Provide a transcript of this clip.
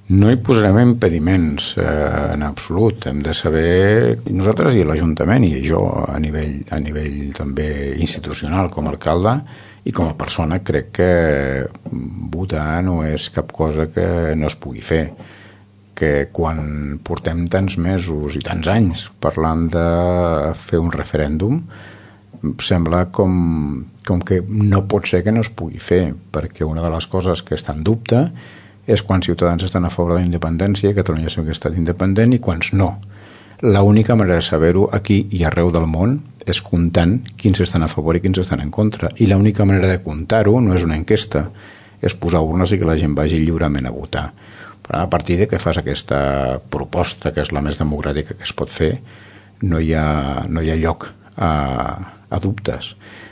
No hi posarem impediments en absolut. Hem de saber, nosaltres i l'Ajuntament i jo a nivell també institucional com a alcalde i com a persona, crec que votar no és cap cosa que no es pugui fer, que quan portem tants mesos i tants anys parlant de fer un referèndum sembla com que no pot ser que no es pugui fer, perquè una de les coses que està en dubte és quan ciutadans estan a favor de la independència i Catalunya sigui un estat independent i quants no. L'única manera de saber-ho aquí i arreu del món és comptant quins estan a favor i quins estan en contra, i l'única manera de comptar-ho no és una enquesta, és posar urnes i que la gent vagi lliurement a votar. Però a partir de que fas aquesta proposta, que és la més democràtica que es pot fer, no hi ha lloc a dubtes.